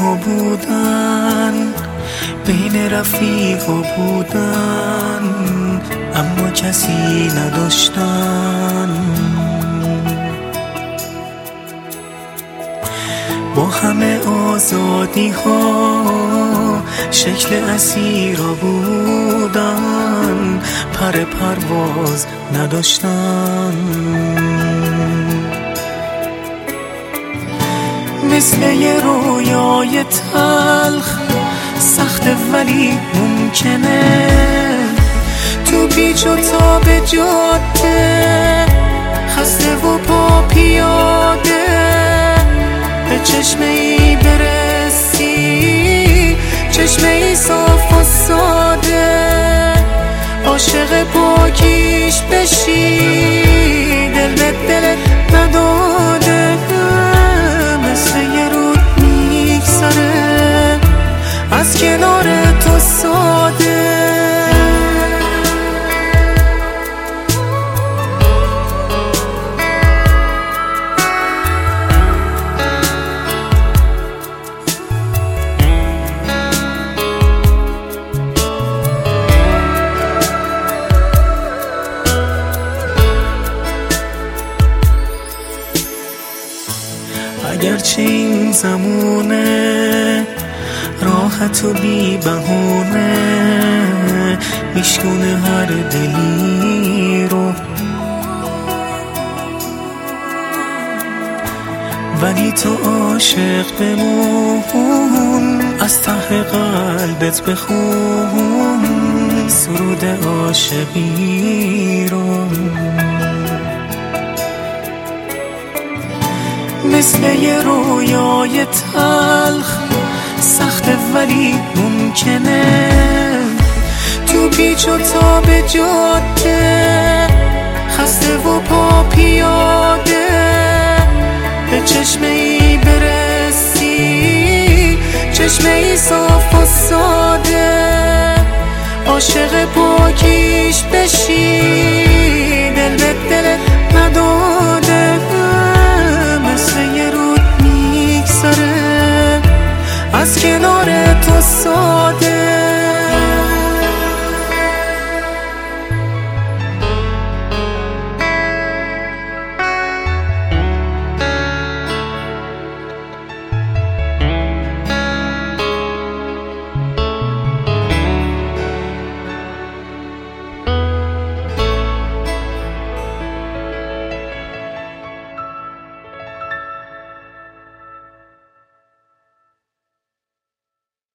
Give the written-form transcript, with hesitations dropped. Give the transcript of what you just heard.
ها بودن، بین رفیق ها بودن، اما کسی نداشتن. با همه آزادی ها شکل اسیرا بودن، پر پرواز نداشتن. مثل یه رویای تلخ، سخت ولی ممکنه، تو پیچ و تاب جاده، خسته و پا پیاده، به چشمه ای برسی، چشمه ای صاف و ساده، عاشق پاکیش بشی، دل به دلت نداده. مثل یه رود میگذره از کنار تو ساده. اگرچه این زمونه راحت و بی بهونه، میشکونه هر دلی رو، ولی تو عاشق بمون، از ته قلبت بخون سرود عاشقی رو. مثل یه رویای تلخ، سخت ولی ممکنه، تو پیچ و تاب جاده، خسته و پا پیاده، به چشمه ای برسی، چشمه ای صاف و ساده، عاشق پا